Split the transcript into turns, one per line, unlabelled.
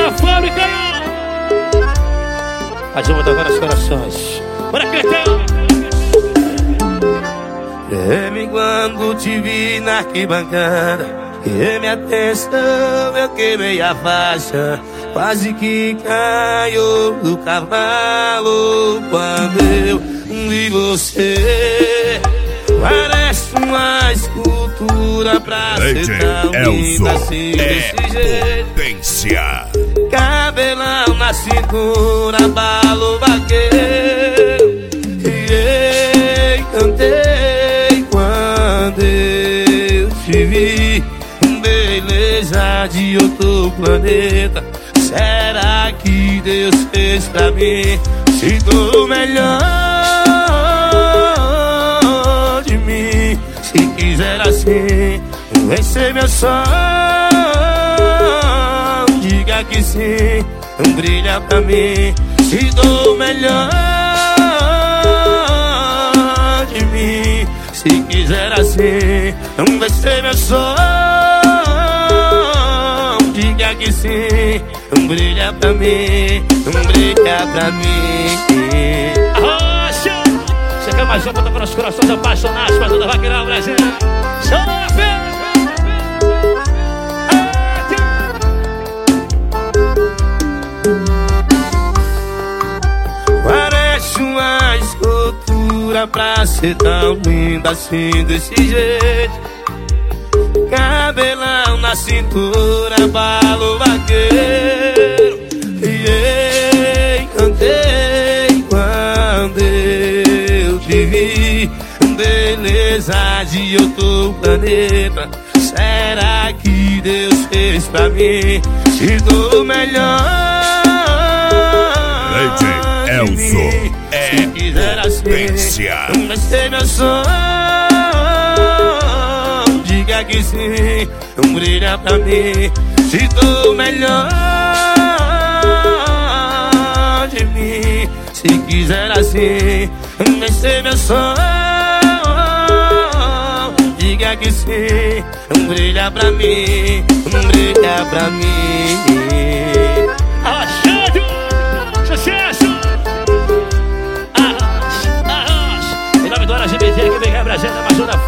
da fábrica. A gente botar agora os corações. Bora, Cretão!
Treme quando te vi na arquibancada, que minha atenção, eu queimei a faixa. Quase que caiu do cavalo quando eu vi você. Parece uma escultura pra ser tão linda assim, desse jeito.
Potência.
Cabelão na cintura, balo vaqueiro. E cantei quando eu te vi. Beleza de outro planeta. Será que Deus fez pra mim? Se tô melhor de mim. Se quiser assim, vencer meu sonho, diga que sim, brilha pra mim. Se tô melhor de mim. Se quiser assim, vencer meu sonho, diga que sim, brilha pra mim, brilha pra mim.
Arrocha! Você quer mais um pra tocar nos corações apaixonados pra toda vaqueirão, Brasil? Chama a fé!
Parece uma escultura pra ser tão linda assim, desse jeito. Cabelão na cintura, balo vaqueiro. E cantei quando eu te vi. Beleza de outro planeta. Será que Deus fez pra mim? Se tô melhor de mim. Se quiser assim, vai ser meu sonho, diga que sim, brilha pra mim. Se tô melhor de mim. Se quiser assim, vai ser meu sonho, diga que sim, brilha pra mim, brilha pra mim.
Arrochando! Sucesso! Arrocha! Em nome do LGBT que vem Brasil, mais uma